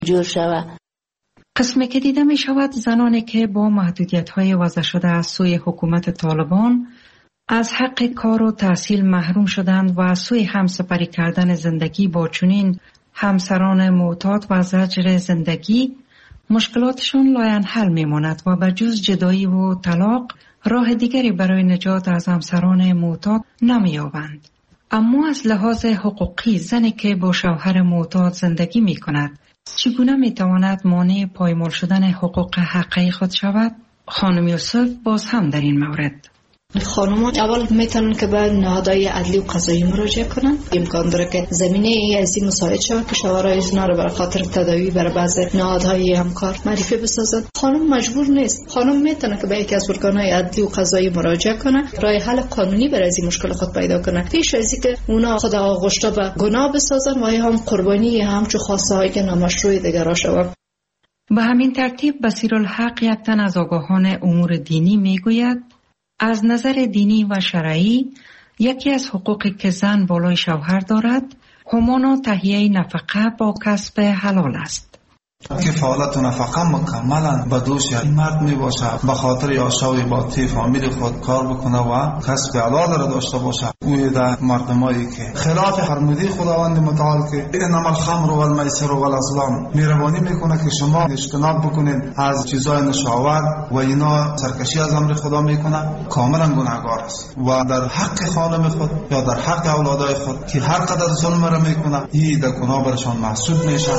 جور شود. قسمی که دیده می شود زنانی که با محدودیت‌های وضع شده از سوی حکومت طالبان از حق کار و تحصیل محروم شدند و از سوی همسپری کردن زندگی با چنین همسران معتاد و زجر زندگی مشکلاتشون لاینحل میماند و بجز جدایی و طلاق راه دیگری برای نجات از همسران معتاد نمی‌یابند. اما از لحاظ حقوقی زنی که با شوهر معتاد زندگی می کند چگونه می تواند مانع پایمال شدن حقوق حقیقی خود شود؟ خانم یوسف باز هم در این مورد خانم‌ها اول میتونن که به نهادهای عدلی و قضایی مراجعه کنن. امکان داره که زمینه ازی مساعد شود که شوهرای ایشونا رو برای خاطر تداوی برای بعض نهادهای همکار معرفی بسازن. خانم مجبور نیست. خانم میتونه که به یکی از ارگان‌های عدلی و قضایی مراجعه کنه، راه حل قانونی برای این مشکل خود پیدا کنه پیش از اینکه اونا خود آغشته به گناه بسازن و هم قربانی همچو خواسته‌های نامشروع دیگر را شود. به همین ترتیب بصیرالحق یک تن از آگاهان امور دینی میگوید از نظر دینی و شرعی یکی از حقوقی که زن بالای شوهر دارد همان تهیه نفقه با کسب حلال است. کفالت و نفقه مکملا به دوش این مرد می باشه به خاطر یاشوی با فامیل خود کار بکنه و کسب حلال را داشته باشه. اوی در مردمایی که خلاف فرموده خداوند متعال که انما الخمر و المیسر و الازلام مهربانی میکنه که شما اجتناب بکنید از چیزای نشاور و اینا سرکشی از امر خدا میکنه، کاملا گناهگار است و در حق خانم خود یا در حق اولادای خود که هر قدر ظلم را میکنه این در گناه برشان محسوب میشه.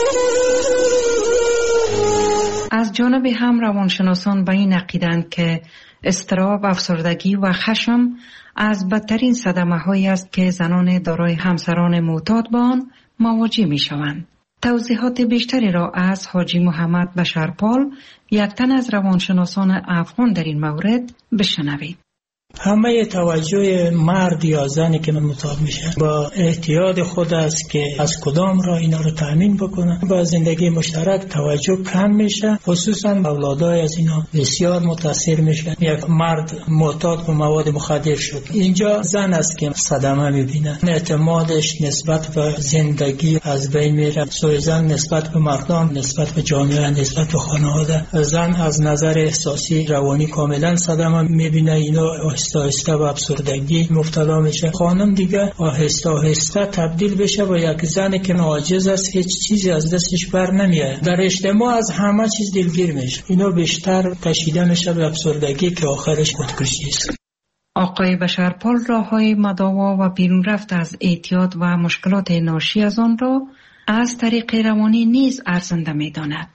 از جانب هم روانشناسان به این عقیدند که اضطراب، افسردگی و خشم از بدترین صدمه‌هایی است که زنان دارای همسران معتاد با آن مواجه می‌شوند. توضیحات بیشتری را از حاجی محمد بشرپال، یک تن از روانشناسان افغان در این مورد بشنوید. همه توجه مرد یا زنی که معتاد میشه با احتیاط خود است که از کدام راه اینا رو تامین بکنه. با زندگی مشترک توجه کم میشه، خصوصا اولادای از اینا بسیار متاثر میشه. یک مرد معتاد به مواد مخدر شد، اینجا زن است که صدمه میبینه، اعتمادش نسبت به زندگی از بین میره. سوی زن نسبت به مردم، نسبت به جامعه، نسبت به خانواده، زن از نظر احساسی روانی کاملا صدمه میبینه. اینا آهسته به افسردگی مبتلا میشه. خانم دیگه آهسته آهسته تبدیل بشه و یک زنی که عاجز است، هیچ چیزی از دستش بر نمیاد. در اجتماع از همه چیز دلگیر میشه. اینا بیشتر کشیده میشه به افسردگی که آخرش خودکشی است. آقای بشرپال راههای مداوا و بیرون رفت از اعتیاد و مشکلات ناشی از آن را از طریق روانی نیز ارزنده میداند.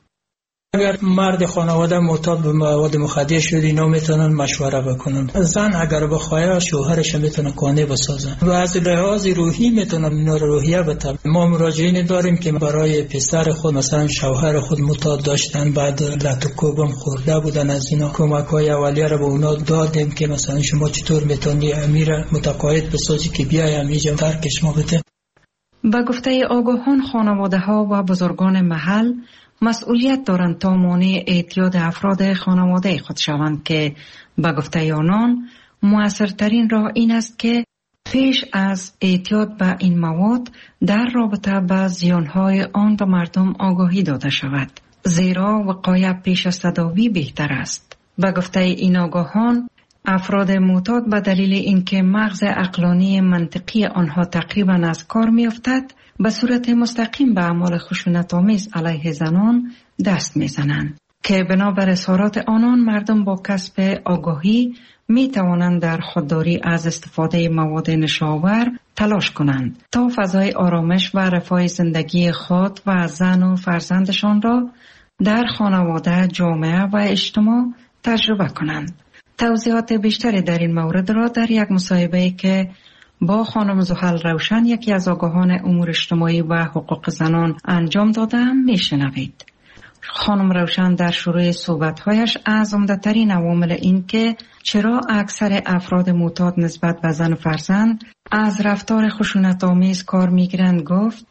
اگر مرد خانواده معتاد به مواد مخدر شد اینا میتونن مشوره بکنن. زن اگر بخواد شوهرش میتونه قانع بسازن و از لحاظ روحی میتونن اینا رو روحیه بدن. ما مراجعین داریم که برای پسر خود مثلا شوهر خود معتاد داشتن، بعد لطوکوبم خورده بودن، از اینا کمک‌های اولیه رو به اونا دادیم که مثلا شما چطور میتونی امیر متقاعد بسازی که بیای اینجا ترکش ما بده. با گفته آگاهان خانواده‌ها و بزرگان محل مسئولیت دارند تا مانع اعتیاد افراد خانواده خود شوند که به گفته آنان مؤثرترین راه این است که پیش از اعتیاد به این مواد در رابطه با زیانهای آن به مردم آگاهی داده شود، زیرا وقایع پیش از تداوی بهتر است. به گفته این آگاهان افراد معتاد به دلیل اینکه مغز عقلانی منطقی آنها تقریبا از کار می‌افتد به صورت مستقیم به اعمال خشونت‌آمیز علیه زنان دست می‌زنند که بنابر اظهارات آنان مردم با کسب آگاهی می‌توانند در خودداری از استفاده مواد نشاور تلاش کنند تا فضای آرامش و رفاه زندگی خود و زن و فرزندشان را در خانواده، جامعه و اجتماع تجربه کنند. توضیحات بیشتری در این مورد را در یک مصاحبه که با خانم زحل روشن، یکی از آگاهان امور اجتماعی و حقوق زنان انجام دادم میشنوید. خانم روشن در شروع صحبت‌هایش از عمده‌ترین عوامل این که چرا اکثر افراد معتاد نسبت به زن و فرزند از رفتار خشونت‌آمیز کار می‌گیرند گفت: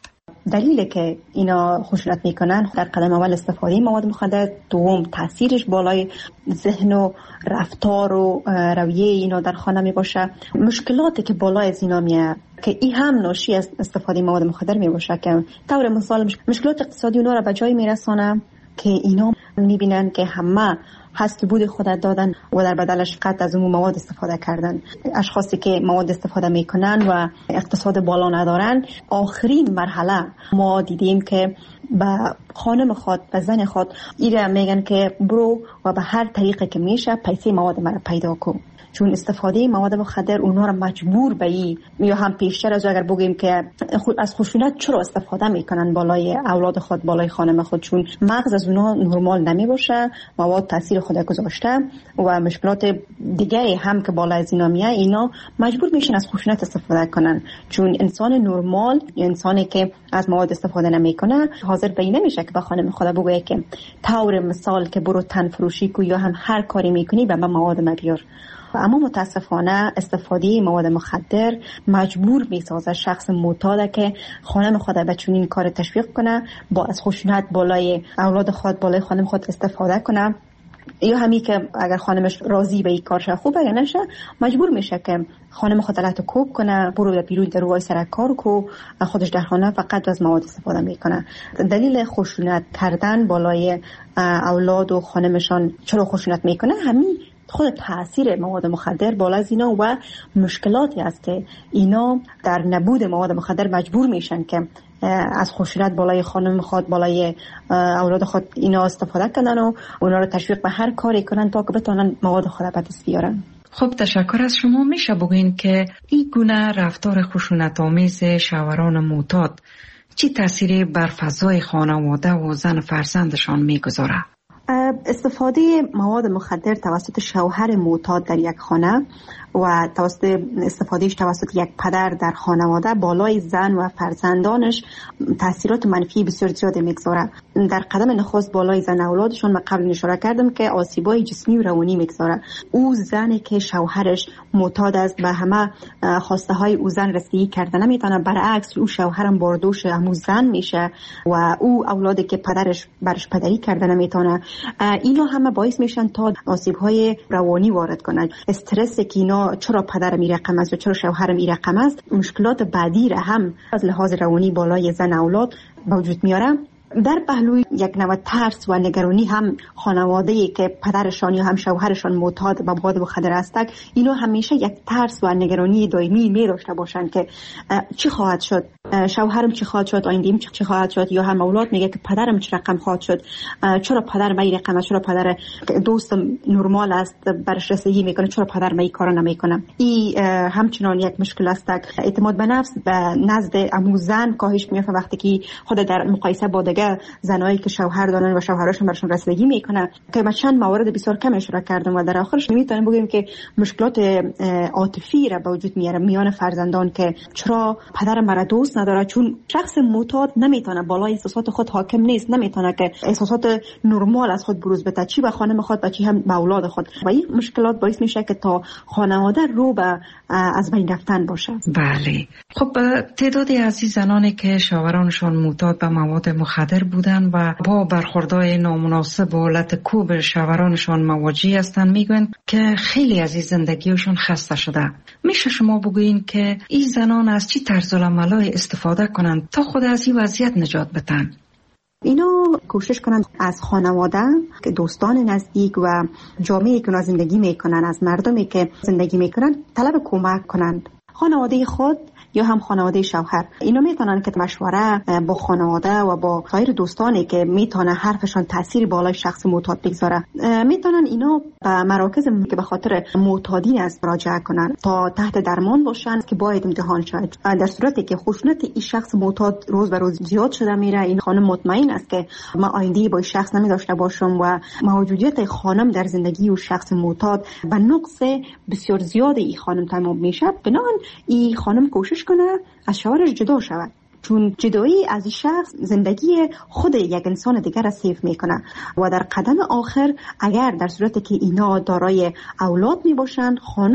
دلیلی که اینا خشونت میکنن در قدم اول استفاده مواد مخدر، دوم تاثیرش بالای ذهن و رفتار و رویه اینا در خانه می باشه، مشکلاتی که بالای از اینا میاد که این هم ناشی از استفاده مواد مخدر می باشه که طور مثال مشکلات اقتصادی اونا را به جای میرسانه که اینا میبینن که همه هست بود خود دادن و در بدلش قط از اون مواد استفاده کردن. اشخاصی که مواد استفاده میکنن و اقتصاد بالا ندارن، آخرین مرحله ما دیدیم که به خانم خود و زن خود ایره میگن که برو و به هر طریقه که میشه پیسه مواد مرا پیدا کن، چون استفاده مواد مخدر اونا را مجبور به این، یا هم پیشتر از اگر بگیم که از خشونت چرا استفاده میکنن بالای اولاد خود، بالای خانم خود، چون مغز از اونا نرمال نمی باشه، مواد تاثیر خود گذاشته و مشکلات دیگه هم که بالای از اینا میاد، اینا مجبور میشن از خشونت استفاده کنن، چون انسان نرمال یا انسانی که از مواد استفاده نمیکنه حاضر به این نمیشه که به خانم خود بگه که طور مثال که برو تن فروشی کو یا هم هر کاری میکنی به من مواد ما بیار. اما متاسفانه استفاده مواد مخدر مجبور میسازه شخص معتاد که خانم خود به چنین کار تشویق کنه، با از خشونت بالای اولاد خود، بالای خانم خود استفاده کنه، یا همین که اگر خانمش راضی به این کارش خوبه یا نشه مجبور میشه که خانم خود علت کوب کنه، برو بیرون در روی سر کار کو، خودش در خانه فقط از مواد استفاده میکنه. دلیل خشونت کردن بالای اولاد و خانمشان چرا خشونت میکنه همین خود تاثیر مواد مخدر بالا از اینا و مشکلاتی است که اینا در نبود مواد مخدر مجبور میشن که از خشونت بالای خانم خود، بالای اولاد خود اینا استفاده کنن و اونا رو تشویق به هر کاری کنن تا که بتونن مواد خود به دست بیارن. خب تشکر از شما. میشه بگوین که این گونه رفتار خشونت آمیز شوهران معتاد چی تأثیری بر فضای خانواده و زن فرزندشان میگذاره؟ استفاده مواد مخدر توسط شوهر معتاد در یک خانه و توسط استفادهش توسط یک پدر در خانواده بالای زن و فرزندانش تاثیرات منفی بسیار زیاده میگذاره. در قدم نخست بالای زن اولادشون من قبل اشاره کردم که آسیبای جسمی و روانی میگذاره. او زنی که شوهرش معتاد است به همه خواسته های او زن رسیدگی کرده نمیتونه، برعکس او شوهرم باردوش همون زن میشه و او اولادی که پدرش برش پدری کرده نمیتونه، اینا همه باعث میشن تا آسیب‌های روانی وارد کنن. استرس که اینا چرا پدرم این رقم است و چرا شوهرم این رقم است، مشکلات بعدی را هم از لحاظ روانی بالای زن اولاد به وجود میاره. در پهلوی یک نوع ترس و نگرانی هم خانواده‌ای که پدرشان یا هم شوهرشان معتاد به مواد مخدر هستند، اینا همیشه یک ترس و نگرانی دائمی می داشته باشند که چی خواهد شد، شوهرم چی خواهد شد، آینده‌ام چی خواهد شد، یا هم اولاد میگه که پدرم چه رقم خواهد شد، چرا پدر من این رقم، چرا پدر دوستم نرمال است برش رسیدگی میکنه، چرا پدر من این کارو نمیکنه. این همچنان یک مشکل است. اعتماد به نفس به نزد عمو زن کاهش میافته وقتی که خود در مقایسه با دیگه زنایی که شوهر دارن و شوهرشون برشون رسیدگی میکنه، که من چند موارد بسیار کم اشاره کردم و در آخرش میتونیم بگیم که مشکلات عاطفی را به وجود میاره میان فرزندان که چرا پدر مرا دوست نداره، چون شخص معتاد نمیتونه بالای احساسات خود حاکم نیست، نمیتونه که احساسات نرمال از خود بروز بده، چی به خانم خود و چی هم به اولاد خود، و این مشکلات باعث میشه که تا خانواده رو به از بین رفتن باشه. بله. خب تعدادی از این زنانی که شوهرانشان معتاد به مواد مخدر بودن و با برخوردهای نامناسب و حالت کوب شوهرانشان مواجه هستند میگن که خیلی از این زندگیشون خسته شده. میشه شما بگوین که این زنان از چی طرز العملای استفاده کنند تا خود از این وضعیت نجات بدن؟ اینا کوشش کنن از خانواده که دوستان نزدیک و جامعه‌ای که زندگی میکنن، از مردمی که زندگی میکنن طلب کمک کنند. خانواده خود یا هم خانواده شوهر اینا میتونن که مشوره با خانواده و با غیر دوستانی که میتونه حرفشان تاثیر بالای شخص معتاد بگذاره، میتونن اینا به مراکز که به خاطر معتادین است مراجعه کنن تا تحت درمان باشن که باید امتحان شد. در صورتی که خشونت این شخص معتاد روز به روز زیاد شده میره، این خانم مطمئن است که ما آینده با این شخص نمیداشته باشم و موجودیت خانم در زندگی و شخص معتاد به نقص بسیار زیاد این خانم تمام میشه، بنابراین این خانم کوشش کنه از شوهرش جدا شود، چون جدایی از این شخص زندگی خود یک انسان دیگر را سیف میکنه و در قدم آخر اگر در صورتی که اینا دارای اولاد می باشند، خانم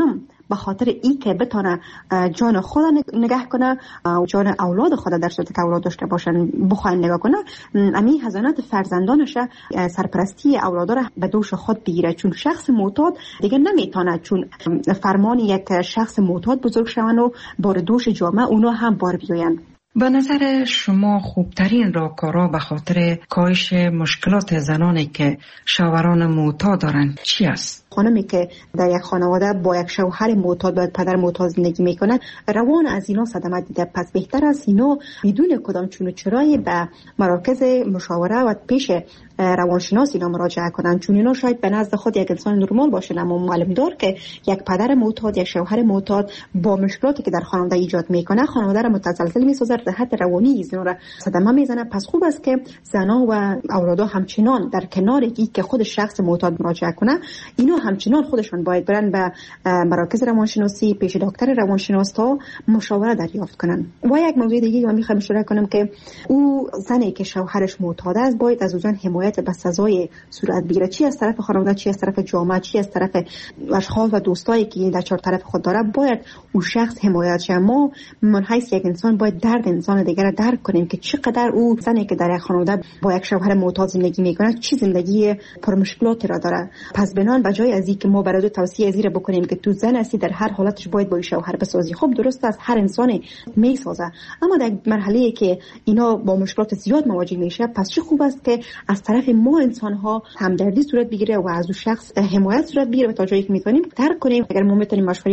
به خاطر ای که بتونه جان خود نگه کنه و جان اولاد خود در صورتی که اولاد داشته باشن بخواد نگاه کنه، امی حضانت فرزندانش سرپرستی اولاد را به دوش خود بگیره، چون شخص معتاد دیگه نمیتونه، چون فرمان یک شخص معتاد بزرگ شون و بار دوش جامعه اونا هم بار بیاین. به نظر شما خوبترین راهکارها به خاطر کاهش مشکلات زنانی که شوهران معتاد دارند چی است؟ خانمی که در یک خانواده با یک شوهر معتاد با پدر معتاد زندگی میکنه، روان از اینا صدمه دیده، پس بهتر است اینا بدون کدام چون و چرایی به مراکز مشاوره و پیش روانشناس اینا مراجعه کنن، چون اینا شاید به نزد خود یک انسان نرمال باشه، اما معلوم دار که یک پدر معتاد یک شوهر معتاد با مشکلاتی که در خانواده ایجاد میکنه خانواده را متزلزل میسازه، جهت روانی اینا را صدمه میزنه. پس خوب است که زنا و اولادا همچنان در کنار اینکه که خود شخص معتاد مراجعه کنه، اینا همچنان خودشون باید برن به مراکز روانشناسی پیش دکتر روانشناس تا مشاوره دریافت کنن. و یک موضوع دیگه من میخوام اشاره کنم که او زنی که شوهرش معتاد است باید از اون حمایت به سزای صورت بگیره، چی از طرف خانواده، چی از طرف جامعه، چی از طرف اشخاص و دوستایی که در چهار طرف خود داره، باید اون شخص حمایت شه. ما من حیث یک انسان باید درد انسان دیگر را درک کنیم که چقدر او زنی که در یک خانواده با یک شوهر معتاد زندگی میکنه چی زندگی پر مشکلاتی را داره. پس بنان بجای از اینکه ما برای توصیه از این بکنیم که تو زن هستی در هر حالتش باید با شوهر بسازی، خب درست است هر انسانی میسازه، اما در مرحله‌ای که اینا با مشکلات زیاد مواجه میشه، پس چه خوب است که از طرف ما انسان ها همدردی صورت بگیره و از اون شخص حمایت صورت بگیره تا جایی که میتونیم درک کنیم. اگر ما میتونیم مشوره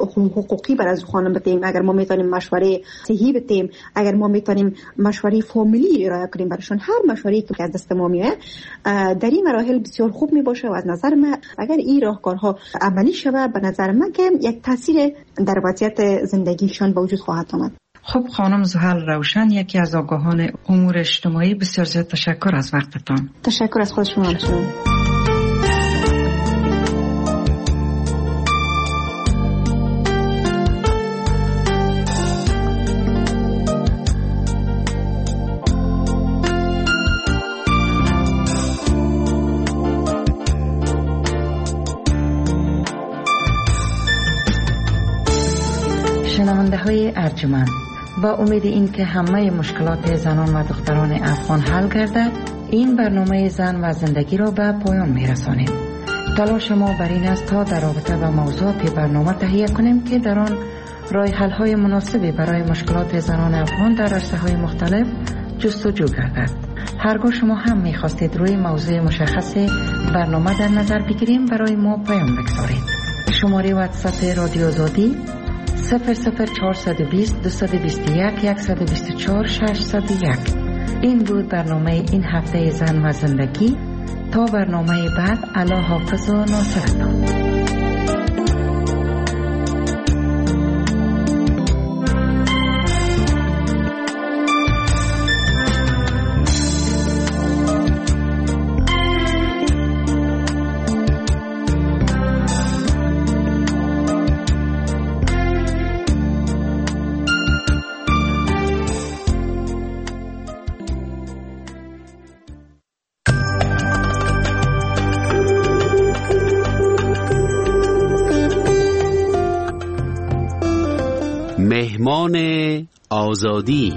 حقوقی برای خانم بدیم، اگر ما میتونیم مشوره صحی بدیم، اگر ما میتونیم مشوره فامیلی ارائه کنیم براشون، هر مشوره‌ای که از دست ما میاد در این مراحل بسیار خوب میباشه. و از نظر من اگر این راهکارها عملی شود، به نظر من که یک تاثیر در وضعیت زندگیشان به وجود خواهد آمد. خب خانم زحل روشن، یکی از آگاهان امور اجتماعی، بسیار زیاد تشکر از وقتتان. تشکر از خود شما. شنونده های ارجمند، با امید این که همه مشکلات زنان و دختران افغان حل گردد، این برنامه زن و زندگی را به پایان می رسانیم. تلاش ما بر این است تا در رابطه با موضوعات برنامه تهیه کنیم که در آن راه حل های مناسبی برای مشکلات زنان افغان در عرصه های مختلف جستجو گردد. هرگاه شما هم می خواستید روی موضوع مشخص برنامه در نظر بگیریم، برای ما پیام بگذارید. شماره واتساپ رادیو آزادی 00420 221 124 601. این بود برنامه این هفته زن و زندگی. تا برنامه بعد، الله حافظ و ناصرتان. مهمان آزادی.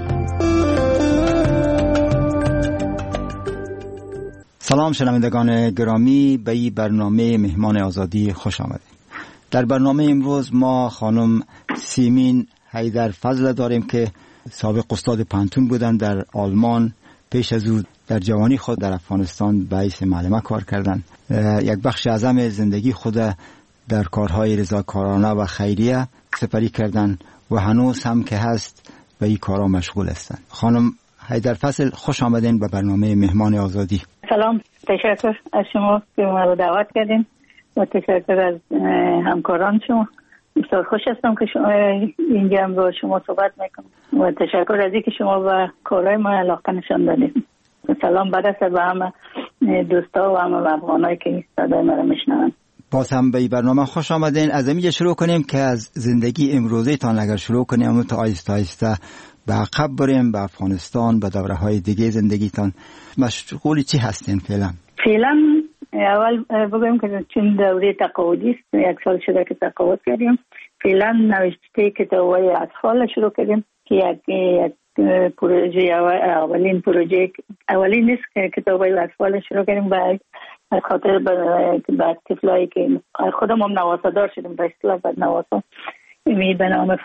سلام شنوندگان گرامی، به این برنامه مهمان آزادی خوش آمدید. در برنامه امروز ما خانم سیمین حیدرفضل داریم که سابق استاد پانتون بودن در آلمان، پیش از او در جوانی خود در افغانستان به حیث معلمه کار کردند. یک بخش اعظم زندگی خود در کارهای رضاکارانه و خیریه سپری کردند و هنوز هم که هست به این کارا مشغول هستند. خانم حیدرفضل، خوش آمدین به برنامه مهمان آزادی. سلام، تشکر از شما که ما رو دعوت کردین و تشکر از همکاران شما. بسیار خوش هستم که شما اینجا هم با شما صحبت میکنم و تشکر از اینکه شما به کارهای ما علاقه نشان دادید. سلام برسه به همه دوستا و همه افغانایی که صدای ما رو میشنون. باز هم به این برنامه خوش آمدین. از اینجا شروع کنیم که از زندگی امروزی تان اگر شروع کنیم تا آیسته آیسته به عقب بریم، به افغانستان، به دوره های دیگه زندگیتان مشغول چی هستین فعلا؟ فعلا اول بگویم که چون دوره تقاعدی است، 1 سال شده که تقاعد کردیم. فعلا نوشته کتاب‌های اطفال شروع کردیم که یک پروژه اولین نیست که کتاب‌های اطفال شروع کردیم به خاطر به طفلایی که خودم هم نواسادار شدیم به اصطلاح بعد نواسا به نام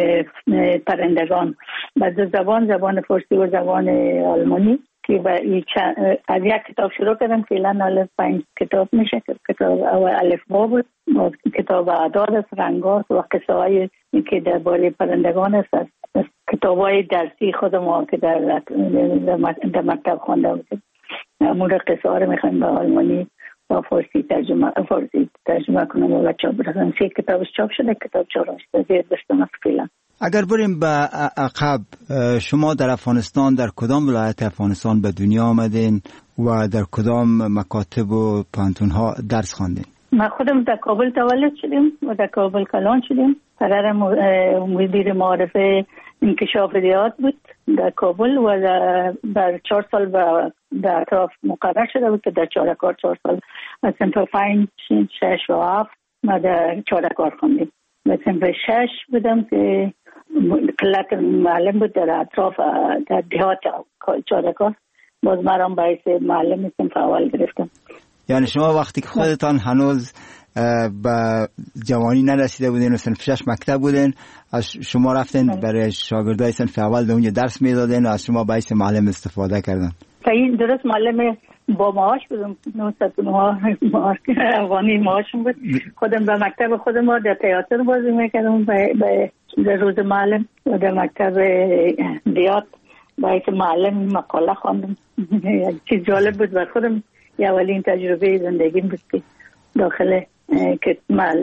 پرندگان با دو زبان فارسی و زبان آلمانی که از یک کتاب شروع کردم. فعلا 5 کتاب میشه. کتاب اول الفبا بود، کتاب اعداد است، رنگات و قصه هایی که درباره پرندگان است. کتاب های درسی خود ما که در مکتب خوانده بودیم مورد قصه ها رو میخوایم به آلمانی و فارسی ترجمه کنم و چاپ برسن. 3 کتابش چاپ شده، کتاب 4 زیر دستم است فعلا. اگر بریم به عقب، شما در افغانستان در کدام ولایت افغانستان به دنیا آمدین و در کدام مکاتب و پانتون ها درس خواندین؟ ما خودم در کابل تولد شدیم و در کابل کلان شدیم. قرار مدیر معارفه انکشاف ریاض بود در کابل و در 4 سال در اطراف مقرر شده بود که در چارکار 4 سال از صنف 5 6 و 7 ما در چارکار خوندیم. و صنف 6 بودم که قلت معلم بود در اطراف در دیهات چارکار، باز مرام باعث معلم صنف اول گرفتم. یعنی شما وقتی که خودتان هنوز به جوانی نرسیده بودین و صنف 6 مکتب بودین، از شما رفتین برای شاگردای صنف اول در اونجا درس میدادین و از شما باعث معلم استفاده کردن؟ این درست معلم با معاش بودم، 909 افغانی معاشم بود. خودم به مکتب خودم در تئاتر بازی میکردم در روز معلم و در مکتب دیات باعث معلم مقاله خواندم. یک چیز جالب بود بر خودم، اولین تجربه زندگیم بود که داخل که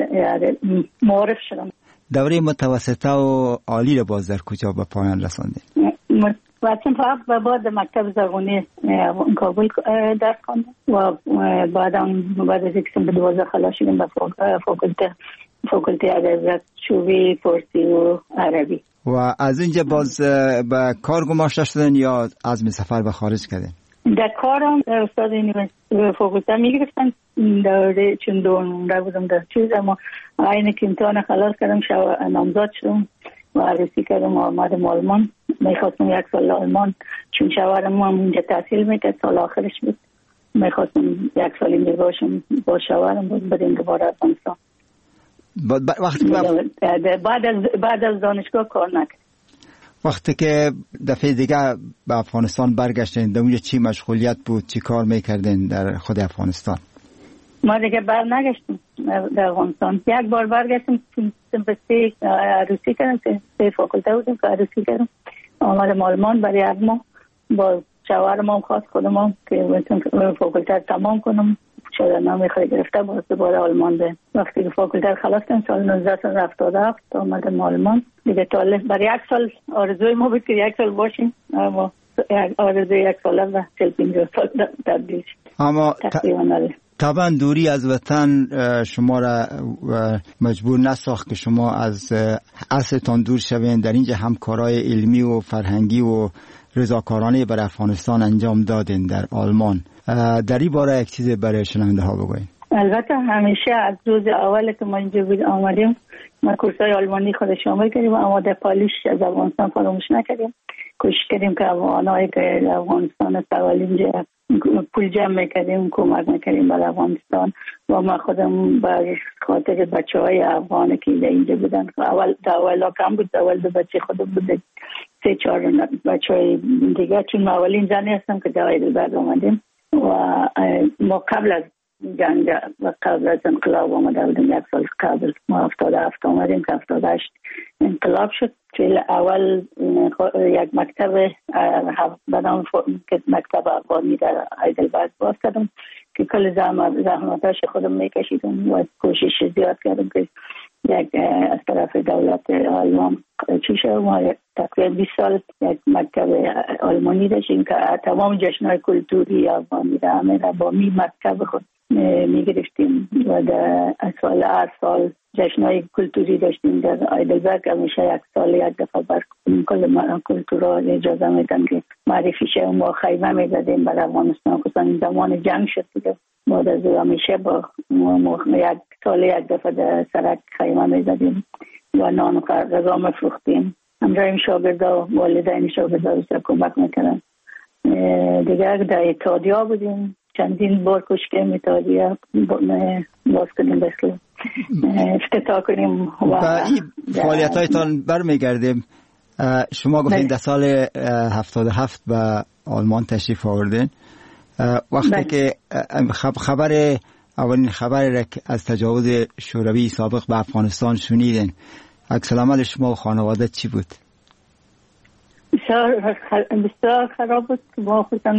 معارف شدم. دوره متوسطه و عالی رو باز در کجا به پایان رساندید؟ وقتی فقط بعد مکتب زرغونی کابل درس خواندم و بعد از یک سال 12 خلاص شدم به فاکولته ادبیات شعبه فارسی و عربی. و از اینجا باز به کار گماشته شدن یا عزم سفر به خارج کردین؟ در کارم استاد فاکولته میگرفتن دوره چون دوم بودم در چیز، اما اینه که امتحان خلاص کردم نامزد شدم و عروسی کردم و آمدم آلمان. میخواستم 1 سال آلمان، چون شوهرم هم اینجا تحصیل میکرد، سال آخرش بود. میخواستم 1 سال اینجا باشم با شوهرم بود، بریم دوباره افغانستان. بعد از دانشگاه کار نکرد. وقتی که دفعه دیگه به افغانستان برگشتین، در اونجا چی مشغولیت بود؟ چی کار میکردین در خود افغانستان؟ ما دیگه نگشتیم در افغانستان. 1 بار برگشتم، سمپستی عروسی کردم، 3 فاکولته بودیم که عروسی کردم. آمدم آلمان برای 1 ماه با شوهرم هم خواست خودم که فاکولته تمام کنم. شده نامی خواهی گرفته باز دوباره آلمان ده. وقتی که فاکولته خلاص کردم سال 1977 آمدم آلمان دیگه. برای 1 سال آرزوی ما بود که 1 سال باشیم، اما آرزوی 1 ساله و 45 سال تبدیل شد. اما طبعا دوری از وطن شما را مجبور نساخت که شما از اصلتان دور شوین. در اینجا همکارای علمی و فرهنگی و رضاکارانه برای افغانستان انجام دادین در آلمان. در این باره یک چیز برای شنونده ها بگوین. البته همیشه از روز اول که ما اینجا آمدیم ما کورسای آلمانی خود شامل کردیم، اما در پالیش از افغانستان فراموش نکردیم. کوشش کردیم که افغانایی که در افغانستان استقلال اینجا پول جمع میکردیم، کمک میکردیم برای افغانستان. و ما خودم بر خاطر بچهای افغانی که اینجا بودن، اول کم بود، اول 2 بچه خودم بود، 3-4 بچهای دیگه، چون ما اولین زنی هستم که در هایدلبرگ آمدیم و ما قبل از جنگ و قبل از انقلاب آمده بودیم. 1 سال قبل ما 77 آمدیم که 78 انقلاب شد. که اول یک مکتب به نام مکتب افغانی در هایدلبرگ باز کردم که کل زحمتاش خودم میکشیدم و کوشش زیاد کردم که یک از طرف دولت آلمان چی شد. ما تقریبا 20 سال یک مکتب آلمانی داشتیم که تمام جشن‌های کلتوری افغانی را همه را با مکتب خود میگرفتیم و در هر سال جشن‌های کلتوری داشتیم در هایدلبرگ. همیشه 1 سال 1 دفعه بر کل کلتورها اجازه میدن که معرفی شه. ما خیمه میزدیم برای افغانستان، خصوصا این زمان جنگ شد دیگه. بعد از همیشه با 1 سال 1 دفعه در سرک خیمه میزدیم و نان و غذا میفروختیم. همراه شاگردا و والدین شاگردا کمک میکنن. دیگر در اتحادیه بودیم، چندین بار کوشش اتحادیه باز کنیم بسیار افتتاح کنیم و این فعالیت هایتان برمیگردیم. شما گفتین در سال 77 به آلمان تشریف آوردین. وقتی که اولین خبر را از تجاوز شوروی سابق به افغانستان شنیدین، عکس العمل شما و خانواده چی بود؟ بسیار خراب بود. ما خودم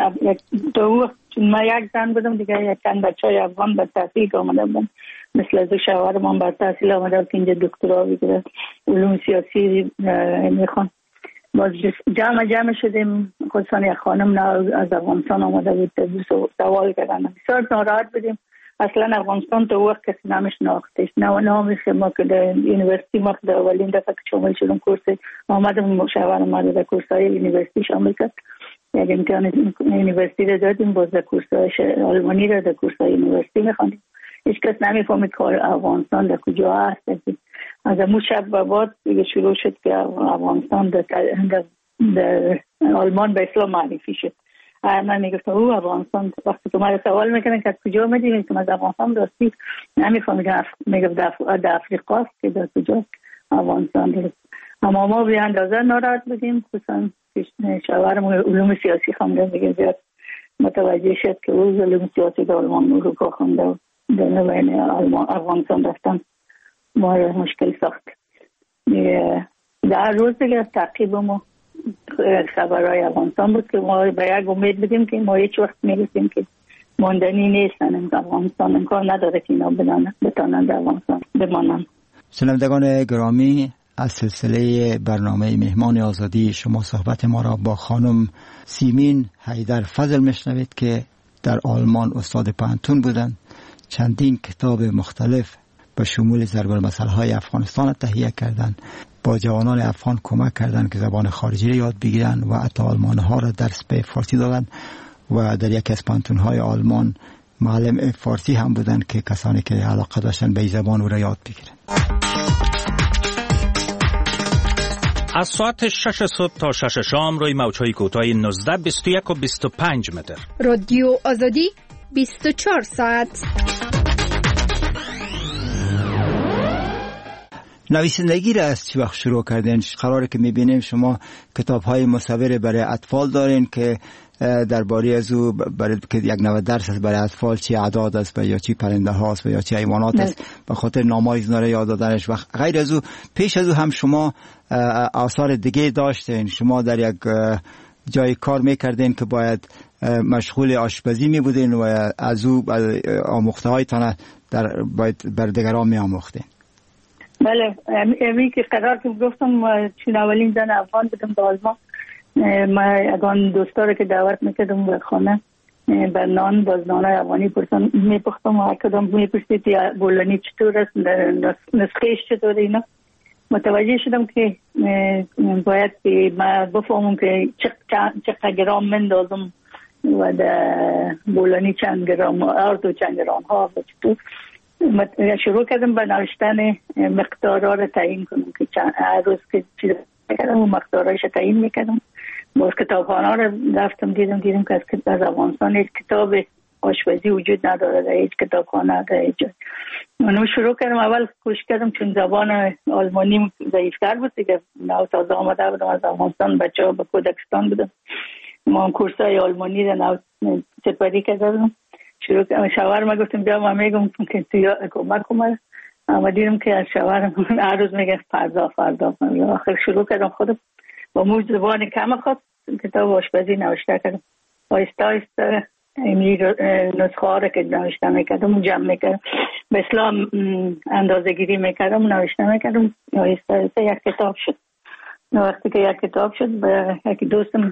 ما یک زن بودم، دیگه یک چند بچه های افغان به تحصیل آمده بودم، مثل از شوهرمان به تحصیل آمده بود که اینجا دکترا بگیره، علوم سیاسی میخوان. باز جمع شدیم، خصوصا یک خانم از افغانستان آمده بود، سوال کردن. بسیار ناراحت بودیم. اصلا افغانستان تو وقت کسی نمیشناختش، نه نامش ما که در یونیورسیتی ما در اولین دفعه که شامل شدم کورس آمدم، شوهرم ما در کورس‌های یونیورسیتی شامل کرد. یک امتحان یونیورسیتی را دادیم، باز در کورس‌های آلمانی را در کورس‌های یونیورسیتی می‌خواندیم. هیچ کس نمی‌فهمید که افغانستان در کجا هست. از اون شب به بعد دیگه شروع شد که افغانستان در آلمان به اسلام معرفی شد. من میگفتم او افغانستان، وقتی که من سوال میکنن که از کجا آمدی، که از افغانستان راستی نمیفهمیدم، میگفت در افریقا است که در کجا افغانستان است. اما ما به اندازه ناراحت بودیم، خصوصا شوهرم علوم سیاسی خونده، دیگه زیاد متوجه شد که او علوم سیاسی در آلمان اروپا خونده و در بین افغانستان رفتن ما مشکل ساخت. در روز دیگه تعقیب ما خبرهای افغانستان بود که ما به یک امید بودیم که ما هیچ وقت میرسیم که ماندنی نیستن. افغانستان امکان نداره که اینا بتانن در افغانستان بمانن. شنوندگان گرامی، از سلسله برنامه مهمان آزادی شما صحبت ما را با خانم سیمین حیدر فضل میشنوید که در آلمان استاد پانتون بودند. چندین کتاب مختلف به شمول ضرب المثل‌های افغانستان تهیه کردند. با جوانان افغان کمک کردند که زبان خارجی را یاد بگیرند و حتی آلمان‌ها را درس به فارسی دادند و در یکی از پانتون‌های آلمان معلم فارسی هم بودند که کسانی که علاقه داشتند به این زبان او را یاد بگیرند. از ساعت 6 صبح تا 6 شام روی موج‌های کوتاه 19، 21 و 25 متر. رادیو آزادی 24 ساعت. نویسندگی را از چی وقت شروع کردین؟ قراره که میبینیم شما کتاب‌های مصور برای اطفال دارین که درباره از او برای که یک نوع درس است برای اطفال، چی اعداد است یا چی پرنده هاست یا چی حیوانات است، به خاطر نامای اینا را یاد دادنش. و غیر از او پیش از او هم شما آثار دیگه داشتین. شما در یک جای کار میکردین که باید مشغول آشپزی می بودین و از او آموخته هایتان باید بر دیگران می آموختین. بله، امی که قرار که گفتم چون اولین زن افغان بودم در آلمان، ما اگان دوستا که دعوت میکردم به خانه به نان، باز نانای افغانی پرسان میپختم و کدام میپرسید بولانی چطور است، نسخهش چطور اینا. متوجه شدم که باید ما بفهمم که چقدر گرام مندازم و در بولانی چند گرام ارد و چند گرام ها و چطور. شروع کردم به نوشتن مقدارها را تعیین کنم که هر روز که چیز میکردم و مقدارهایش تعیین میکردم. باز کتابخانه را رفتم دیدم که از افغانستان هیچ کتاب آشپزی وجود نداره در هیچ کتابخانه در هیچ جای. من شروع کردم، اول کوشش کردم چون زبان آلمانی ضعیفتر بود دیگه، نو تازه آمده بودم از افغانستان، بچه ها به کودکستان بودم، ما کورسای آلمانی را نو سپری کردم. شروع کردم، شوهرم گفتم بیا ما میگم که تو کمک کنم، اما دیدم که از شوهرم هر روز میگه فردا آخر شروع کردم خودم با موج زبان کم خود کتاب آشپزی نوشته کردم. آهسته آهسته این نسخه ها را که نوشته میکردم جمع میکردم، به اسلام اندازه گیری میکردم نوشته میکردم، آهسته آهسته یک کتاب شد. وقتی که یک کتاب شد به یک دوستم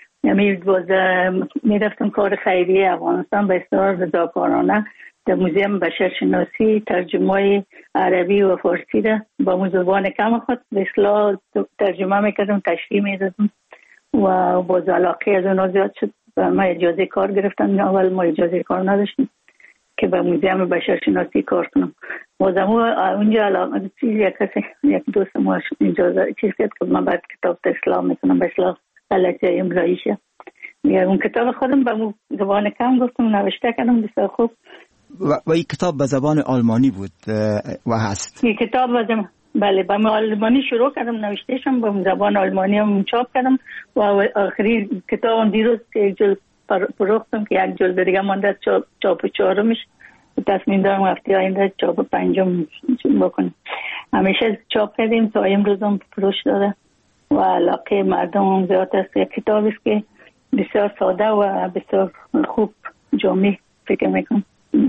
میرفتم کار خیریه افغانستان به اصطلاح رضاکارانه در موزیم بشرشناسی ترجمه عربی و فارسی را با زبان کم خود به اصطلاح ترجمه میکردم، تشریح میدادم و باز علاقه از اونا زیاد شد و ما اجازه کار گرفتن. اول ما اجازه کار نداشتیم که به موزیم بشرشناسی کار کنم. بازم اونجا علاقه یک دوست ما اجازه چیز کرد که من بعد کتاب اسلام میکنم، به اصلاح غلطی املاییشه. اون کتاب خودم به زبان کم گفتم نوشته کردم، بسیار خوب. و این کتاب به زبان آلمانی بود و هست؟ این کتاب بله به آلمانی شروع کردم نوشتهشم، به زبان آلمانی هم چاپ کردم و آخری کتابم دیروز یک جلد فروختم که یک جلد دیگه مانده چاپ چهارمش. تصمیم دارم هفته آینده چاپ پنجم بکنم. همیشه چاپ کردیم تا امروز هم فروش داره و علاقه مردم هم زیاد است. یک کتاب است که بسیار ساده و بسیار خوب جامع فکر میکنم.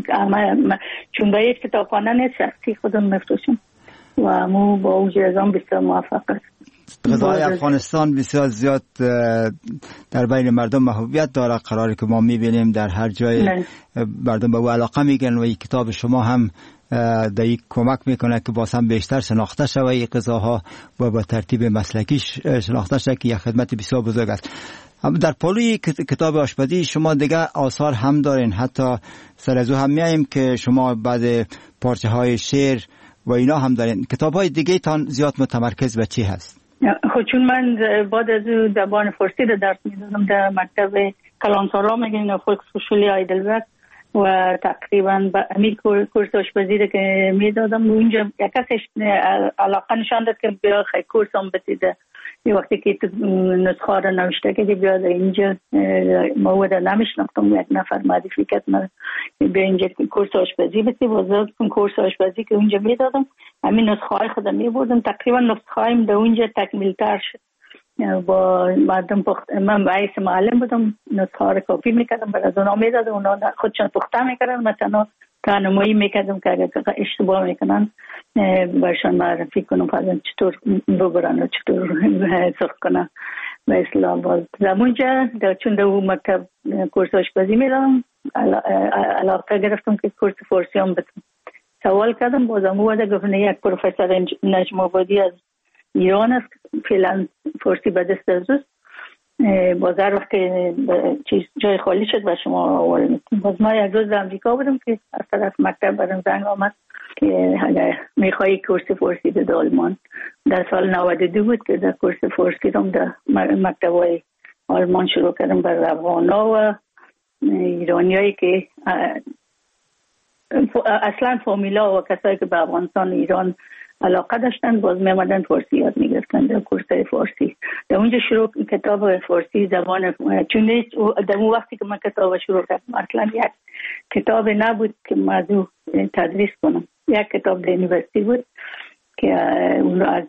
چون به یک کتابخانه نیست، شخصی خودم میفروشم و مو با اوج ازام بسیار موفق است. غذای افغانستان بسیار زیاد در بین مردم محبوبیت داره، قراره که ما میبینیم در هر جای مردم به او علاقه میگن و این کتاب شما هم در این کمک میکنه که باز هم بیشتر شناخته شود این غذاها و با ترتیب مسلکی شناخته شود که یک خدمت بسیار بزرگ است. در پالوی کتاب آشپزی شما دیگه آثار هم دارین، حتی سر از او هم میاییم که شما بعد پارچه های شعر و اینا هم دارین. کتاب های دیگه تان زیاد متمرکز به چی هست؟ خب چون من بعد از زبان فارسی در درس میدادم در مکتب کلانتارا میگن فولکسهوشولی هایدلبرگ و تقریبا به همین کورس آشپزی که میدادم اونجا یک کسش علاقه نشان داد که بیا خیلی کورس هم بسیده. یه وقتی که نسخه را نوشته که بیاد اینجا مواد نمیشناختم، یک نفر معرفی کرد من بیا اینجا کورس آشپزی بسی بازد کن. کورس آشپزی که اونجا میدادم همین نسخه های خودم میبردم، تقریبا نسخه هایم در اونجا تکمیل تر شد. با مردم من باعث معلم بودم، نسخه ها را کپی میکردم برای از اونا میدادم، اونا خودشان پخته میکردن، مثلا راهنمایی میکردم که اگر اشتباه میکنن برشان معرفی کنم فرضاً چطور ببرن و چطور سرخ کنن. به اصطلاح باز زمونجا چون در اون مکتب کورس آشپزی میدادم علاقه گرفتم که کورس فارسی هم بتونم. سوال کردم بازم اومده گفتن یک پروفسور نجم آبادی از ایران است، فعلا فارسی به دست از اوست، باز هر وقت چیز جای خالی شد و شما آواره میکنم. باز ما یک روز در امریکا بودم که از طرف مکتب برم زنگ آمد که اگر میخوایی کورس فارسی به آلمان. در سال 92 بود که در کورس فارسی رو در مکتب های آلمان شروع کردم برای افغانا و ایرانی هایی که اصلا فامیلا و کسایی که به افغانستان ایران علاقه داشتن باز میمدن فارسی یاد میگرفتن در کورس فارسی. در اونجا شروع کتاب فارسی زبان، چون در اون وقتی که من کتاب شروع کردم اصلا یک کتاب نبود که موضوع تدریس کنم. یک کتاب در یونیورسیتی بود که اون از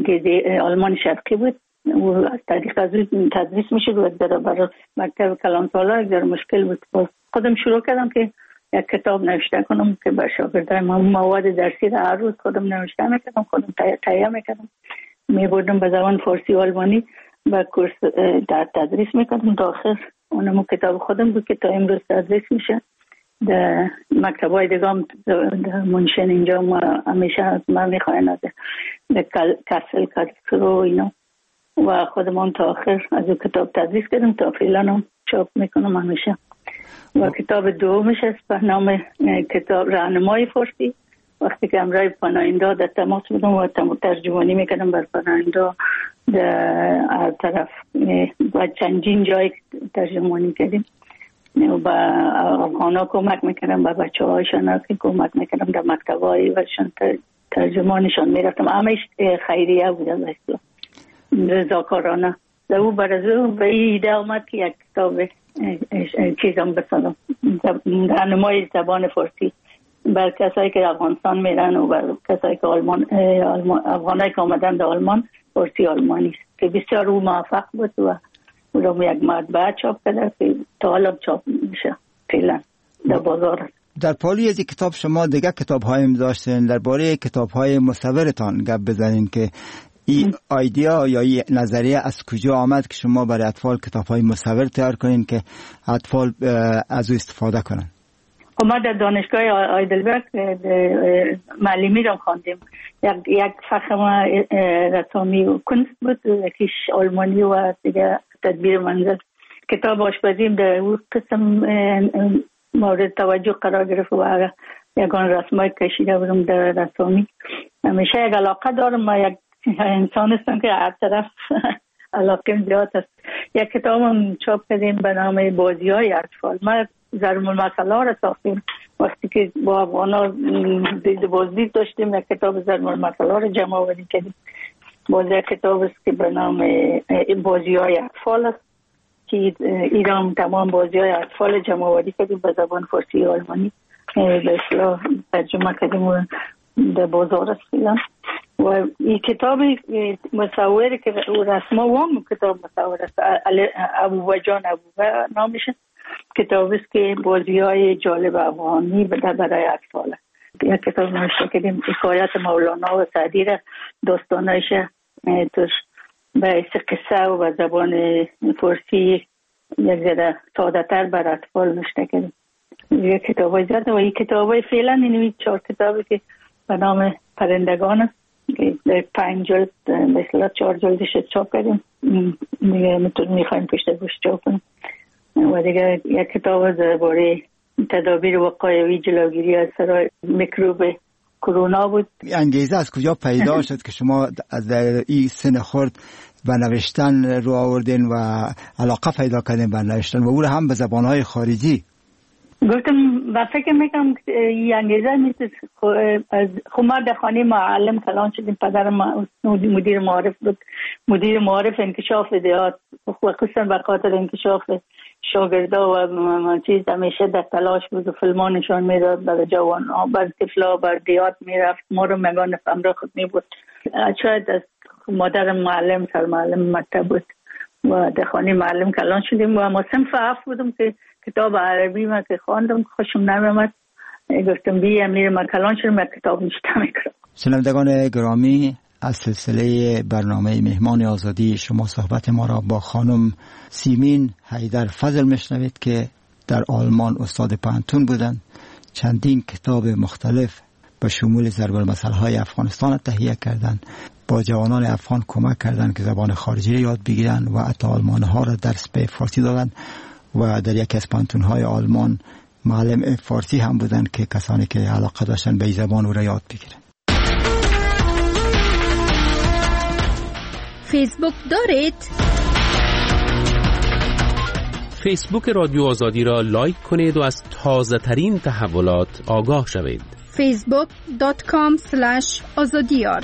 آلمان شرقی بود، و از طریق از اون تدریس میشد و در برای مکتب کلانتارا در مشکل بود. باز خودم شروع کردم که یک کتاب نوشته کنم که بر شاگردای من مواد درسی را هر روز خودم نوشته میکردم، خودم تهیه میکردم، میبردم به زبان فارسی و آلمانی و کورس در تدریس میکردم. تا آخر اونم کتاب خودم بود که تا امروز تدریس میشه. در مکتبای دیگه هم در منشن اینجا همیشه از من میخواین از کسل کارسرو اینا و خودم هم تا آخر از اون کتاب تدریس کردم تا فعلا هم چاپ میکنم همیشه. و کتاب دومش است به نام کتاب راهنمای فارسی. وقتی که امرای پناهنده در تماس بودم و ترجمانی میکردم بر پناهنده در هر طرف و چندین جای ترجمانی کردیم و با افغانا کمک میکردم، با بچه هایشان که کمک میکردم در مکتب های وشان ترجمانشان میرفتم. همش خیریه بودم اصلا رضاکارانه. در او برازو به ایده آمد که یک کتاب چیزم بسازم، راهنمای زبان فارسی بر کسایی که افغانستان میرن و بر کسایی که افغانایی که آمدن در آلمان فارسی آلمانی است که بسیار او موفق بود و او رو یک مطبعه چاپ کرده که تا حالا چاپ میشه فعلا در بازار. در پالی از کتاب شما دیگه کتاب هایم داشتین، درباره کتاب های مصورتان گپ بزنین که این ایده یا این نظریه از کجا آمد که شما برای اطفال کتاب‌های مصور تیار کنین که اطفال از او استفاده کنن؟ ما در دانشگاه هایدلبرگ معلمی رو خواندیم. یک فخم رسامی و کنست بود، یکیش آلمانی و دیگه تدبیر منزل. کتاب آشپزیم در اون قسم مورد توجه قرار گرفت و یگان رسمای کشیده بودم در رسامی. همیشه یک علاقه دارم، ما یک انسان هستم که هر طرف علاقه زیاد است. یک کتابم چاپ کردیم به نام بازی های اطفال. ما ضرب المثل را ساختیم وقتی که با افغانا بازدید داشتیم. یک کتاب ضرب المثل را جمع آوری کردیم. یک کتاب است که به نام بازی های اطفال است که ایران تمام بازی های اطفال جمع آوری کردیم به زبان فارسی و آلمانی به اصطلاح ترجمه کردیم و در بازار است فعلا. و این کتاب مصوری که رسما وام کتاب مصور است، ابوبکر جان ابوبکر نامش. کتاب است که بازی های جالب افغانی برای اطفال. یک کتاب نوشته کردیم حکایت مولانا و سعدی را داستانایش توش به قصه و به زبان فارسی یک ذره ساده تر بر اطفال نوشته کردیم. یک کتاب های زیاده و این کتاب های فعلا این 4 کتابی که به نام پرندگان است که 5 جلد مثلا 4 جلدش چاپ کردیم دیگه میخوایم پشت گوش چاپ کنیم. و دیگه یک کتاب درباره تدابیر وقایوی جلوگیری از سرای میکروب کرونا بود. انگیزه از کجا پیدا شد که شما در این سن خرد به نوشتن رو آوردین و علاقه پیدا کردین به نوشتن و او رو هم به زبانهای خارجی؟ گفتم و فکر میکنم این انگیزه نیست. خب ما در خانه معلم کلان شدیم. پدرم مدیر معارف بود، مدیر معارف انکشاف دیات و خصوصا به خاطر انکشاف شاگردا و چیز همیشه در تلاش بود و فیلمان نشان میداد برای جوان ها، بر طفلا بر دیات میرفت. ما رو مگان همراه خود می بود. شاید از مادر معلم سر معلم مکتب بود و در خانه معلم کلان شدیم و ما صنف 7 بودم که کتاب عربی ما که خواندم خوشم نمیامد. گفتم بیام میرم کلان شدم یک کتاب نوشته میکنم. شنوندگان گرامی، از سلسله برنامه مهمان آزادی شما صحبت ما را با خانم سیمین حیدر فضل میشنوید که در آلمان استاد پانتون بودند. چندین کتاب مختلف به شمول ضرب المثل‌های افغانستان تهیه کردند. با جوانان افغان کمک کردند که زبان خارجی را یاد بگیرند و حتی آلمان‌ها را درس به فارسی دادند و در یکی از پانتون‌های آلمان معلم فارسی هم بودند که کسانی که علاقه داشتن به این زبان او را یاد بگیرند. فیسبوک دارید؟ فیسبوک رادیو آزادی را لایک کنید و از تازه ترین تحولات آگاه شوید. facebook.com/azadiyar.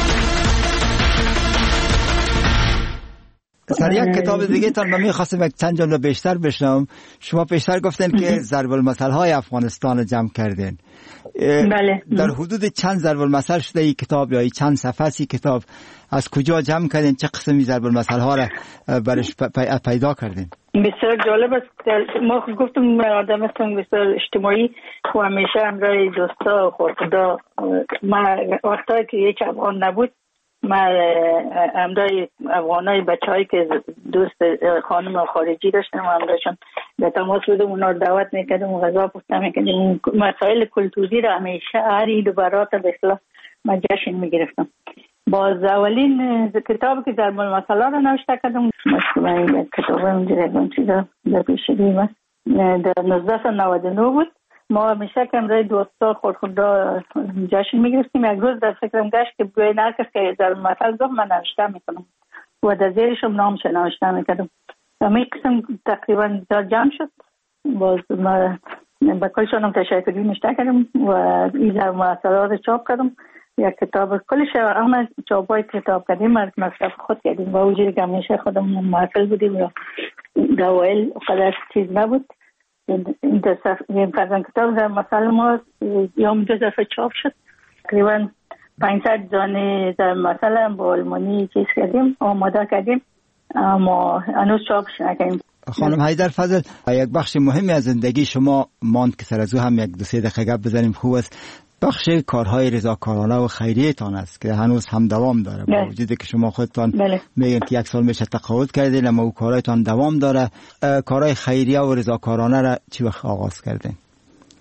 سر یک کتاب دیگه تان من می‌خواستم یک چند جمله بیشتر بشنوم. شما پیشتر گفتن که ضرب المثل‌های افغانستان جمع کردین. بله. در حدود چند ضرب المثل شده این کتاب یا چند صفحه ای کتاب؟ از کجا جمع کردین؟ چه قسمی ضرب المثل‌ها را برش پیدا کردین؟ بسیار جالب است. ما گفتم آدم هستم بسیار اجتماعی و همیشه همراه دوستا خدا. ما وقتی که یک افغان نبود ما همراه افغانای بچه‌هایی که دوست خانم خارجی داشتم و همراهشون در تماس بودم، اونا رو دعوت میکردم و غذا پخته میکردم. مسائل کلتوری را همیشه هر عید و برات به اصطلاح ما جشن میگرفتم. باز اولین کتابی که ضرب المثل را نوشته کردم مثلا کتابم دیگه چیزا در پیشگی ما در 1999 بود. ما همیشه که همراه دوستا خودخودا جشن میگرفتیم. یک روز در فکرم گشت که بیاین هر کس که ضرب المثل گفت من نوشته میکنم و در زیرشم نامش نوشته میکردم. همین قسم تقریبا جمع شد. باز ما با کلشانم تشکری نوشته کردم و این ضرب المثل را چاپ کردم. یک کتاب کلش همه چاپای کتاب کردیم از مصرف خود کردیم و اوجوری که همیشه خودم محصل بودیم و دوائل قدر چیز نبود. این فرزن کتاب در مثل ما یوم 2 دفعه چاپ شد. تقریبا 500 دانه در مثل با آلمانی چیز کردیم، آماده کردیم، اما هنوز چاپش نکردیم. خانم حیدر فضل، یک بخش مهمی از زندگی شما ماند که سر از او هم 1-2 دقیقه گپ بزنیم خوب است. بخش کارهای رضاکارانه و خیریه تان است که هنوز هم دوام داره با وجودی که شما خودتان میگین که 1 سال میشه تقاعد کردین اما او کارهایتان دوام داره. کارهای خیریه و رضاکارانه را چی وقت آغاز کردین؟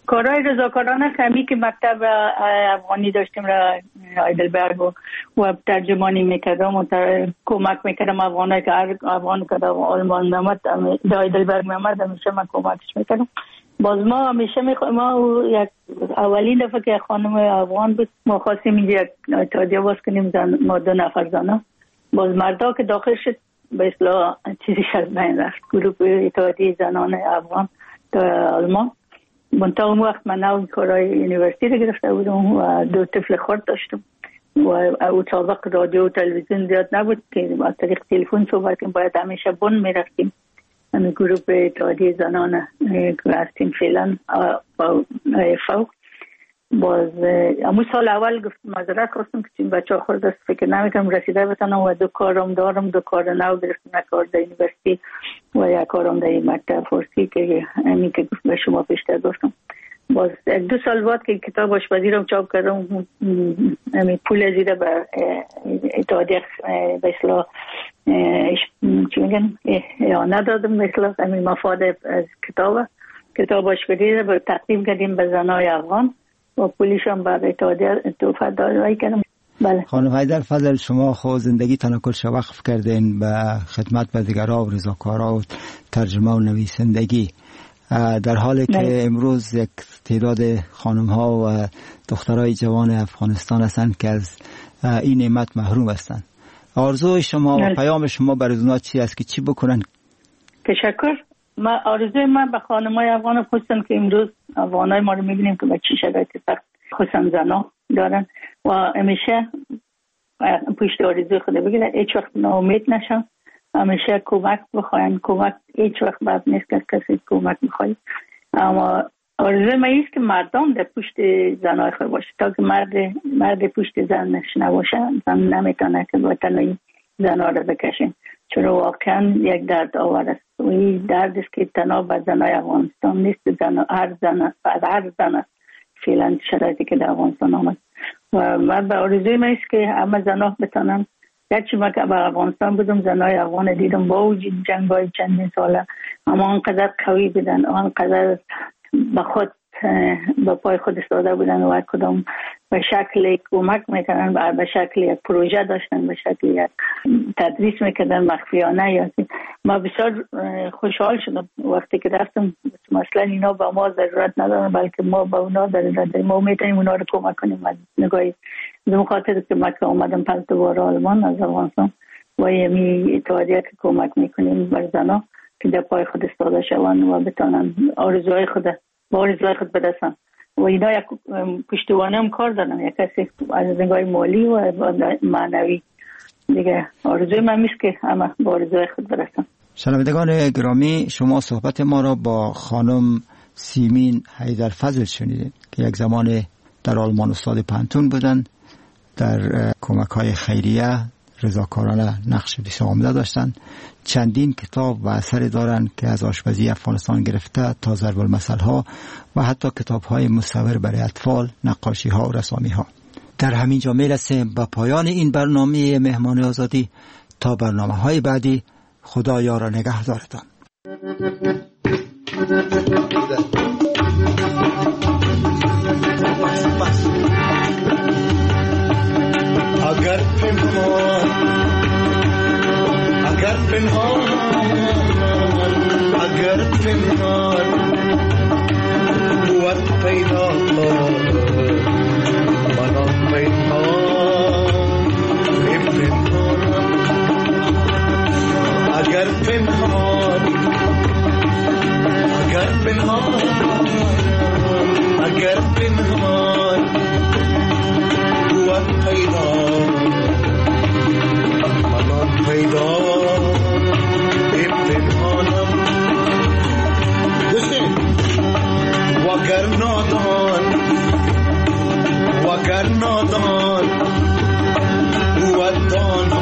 کارهای رضاکارانه کمی که مکتب افغانی داشتیم را هایدلبرگ و ترجمانی میکردم و کمک میکردم افغانایی که افغان که آلمان نمد هایدلبرگ نمد همیشه من کمکش میکردم. باز ما همیشه ما یک اولین دفعه که خانم افغان بود ما خواستیم اینجا اتحادیه باز کنیم ما 2 نفر زنه. باز مردا که داخل شد به اصطلاح چیزی از بین رفت. گروه اتحادیه زنان افغان در آلمان. منتها اون وقت من نو کارهای یونیورسیتی رو گرفته بودم و 2 طفل خرد داشتم و او سابق رادیو و تلویزیون زیاد نبود که از طریق تلفن صحبت کنیم. باید همیشه بن میرفتیم. همین گروه اتحادیه زنان که هستیم فعلا فوق. باز امو سال اول گفت معذرت خواستم که این بچه ها خورد است فکر نمیکنم رسیده بتانم و 2 کارم دارم. 2 کار نو گرفتم، یک کار در یونیورسیتی و یک کارم در مکتب فارسی که همین که به شما پیشتر گفتم. باز 2 سال بعد که کتاب آشپزی رو چاپ کردم همین پول زیده به اتحادیه به اصطلاح چی میگن ندادم به اصطلاح همین مفاد از کتاب آشپزی رو تقدیم کردیم به زنای افغان و پولیش هم بعد اتحادیه توفیق دادن کردم. بله. خانم حیدر فضل، شما خود زندگی تان کلش وقف کردین به خدمت به دیگرها و رضاکارها و ترجمه و نویسندگی، در حالی که امروز یک تعداد خانم ها و دخترای جوان افغانستان هستند که از این نعمت محروم هستند. آرزوی شما و پیام شما برای اونها چی است که چی بکنن؟ تشکر. آرزوی من به خانمای افغان خصوصا که امروز افغانای ما رو میبینیم که به چی شرایطی سخت خصوصا زنا دارن و همیشه پشت آرزوی خود بگیرن، هیچ وقت ناامید نشن، همیشه کمک بخواین. کمک هیچ وقت بد نیست که کسی کمک بخواید. اما آرزوی من ایست که مردم در پشت زنای خود باشه تا که مرد پشت زنش نباشه. زن نمیتونه که با تنهایی زنها رو بکشین، چون واقعا یک درد آور است و این درد است که تنها به زنای افغانستان نیست، هر زن فعلا شرایطی که در افغانستان آمد. و من به آرزوی من است که همه زنها بتانن. گرچه من که به افغانستان بودم زنای افغان دیدم با وجود جنگ‌های چندین ساله اما آنقدر قوی بودن، آنقدر به خود با پای خود ایستاده بودن و کدام به شکل کمک میکنن، به شکل یک پروژه داشتن، به شکل یک تدریس میکردن مخفیانه. یا ما بسیار خوشحال شدم وقتی که رفتم. مثلا اینا با ما ضرورت ندارن بلکه ما با اونا ضرورت داریم، ما میتونیم اونا رو کمک کنیم. از نگاهی به خاطر که ما که اومدم 5 بار آلمان از افغانستان و یمی اتحادیه که کمک میکنیم بر زنها که در پای خود ایستاده شوند و بتونن آرزوهای خود برسن. و اینا یک پشتوانه هم کار دارن، یک کسی از نگاه مالی و معنوی دیگه. آرزوی من میست که همه با آرزوی خود برسن. شنوندگان گرامی، شما صحبت ما را با خانم سیمین حیدر فضل شنیدید که یک زمان در آلمان استاد پانتون بودن، در کمک‌های خیریه رضاکارانه نقش بسیار عمده داشتند. چندین کتاب و اثر دارند که از آشپزی افغانستان گرفته تا ضرب المثل‌ها و حتی کتاب‌های مصور برای اطفال، نقاشی‌ها و رسامی‌ها. در همین جا میرسیم به پایان این برنامه مهمان آزادی. تا برنامه‌های بعدی، خدا یار و نگهدارتان. اگر پنهان قوت پیدا منان پنهان اگر پنهان قوت پیدا منان پیدا وگر نادان قوت دان